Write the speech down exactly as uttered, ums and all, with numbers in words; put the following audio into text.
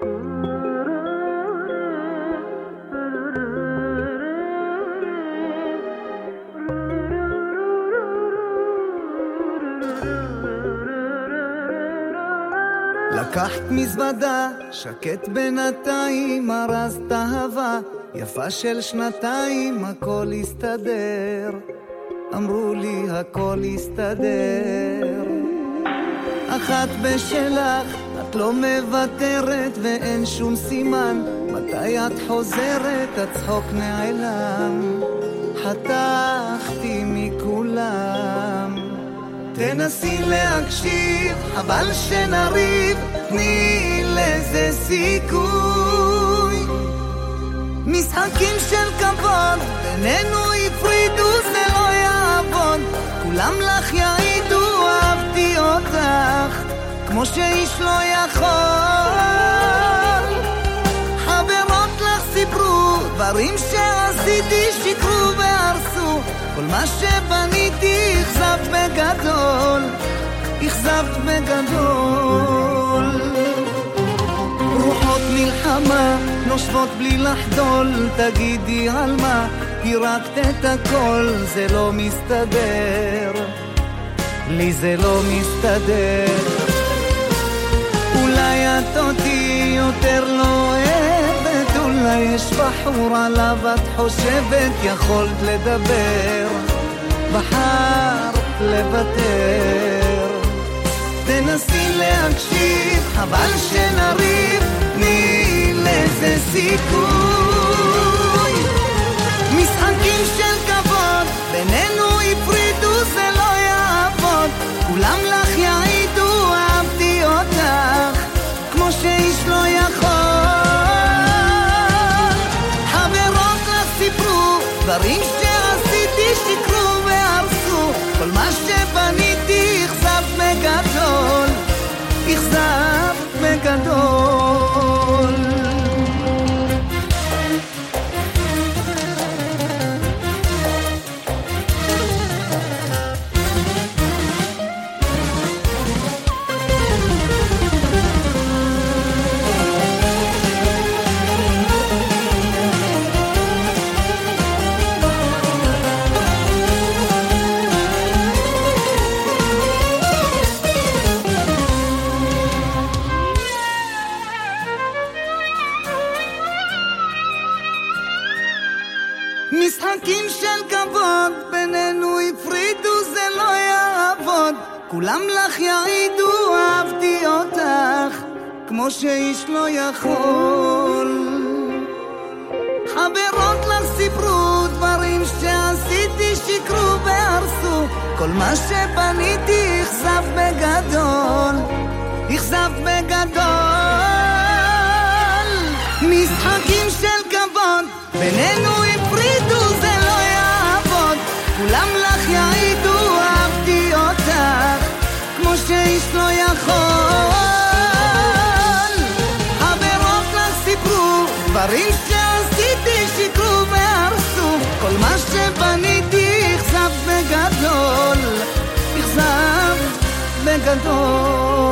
לקחת מזוודה, שקט בינתיים, ארזת אהבה, יפה של שנתיים, הכל יסתדר. אמרו לי הכל יסתדר. אחת בשלך, את לא מוותרת ואין שום סימן, מתי את חוזרת, הצחוק נעלם. חתכתי מכולם. תנסי להקשיב, חבל שנריב, תני לזה סיכוי. משחקים של כבוד, בינינו יפרידו, זה לא יעבוד. כולם לך יעידו, אהבתי אותך, כמו שאיש לא יכול. חברות לך סיפרו, דברים שעשיתי שיקרו והרסו. כל מה שבניתי אכזבת בגדול, אכזבת בגדול. רוחות מלחמה נושבות בלי לחדול, תגידי על מה פירקת את הכל, זה לא מסתדר, לי זה לא מסתדר. אולי את אותי יותר לא אוהבת, אולי יש בחור עליו את חושבת, יכולת לדבר, בחרת לוותר. תנסי להקשיב, חבל שנריב, תני לזה סיכוי. משחקים של כבוד, בינינו יפרידו, זה לא יעבוד. כולם לך יעידו, אהבתי אותך, כמו שאיש לא יכול. חברות לך סיפרו, דברים שעשיתי שיקרו והרסו. כל מה שבניתי אכזבת בגדול, אכזבת בגדול. משחקים של כבוד, בינינו יפרידו, זה לא יעבוד. כולם לך יעידו, אהבתי אותך, כמו שאיש לא יכול. חברות לך סיפרו, דברים שעשיתי שיקרו והרסו. כל מה שבניתי אכזבת בגדול, אכזבת בגדול. משחקים של כבוד, בינינו יפרידו, זה לא יעבוד. כולם לך יעידו, אהבתי אותך, כמו שאיש לא יכול. חברות לך סיפרו, דברים שעשיתי שיקרו והרסו. כל מה שבניתי אכזבת בגדול, אכזבת בגדול.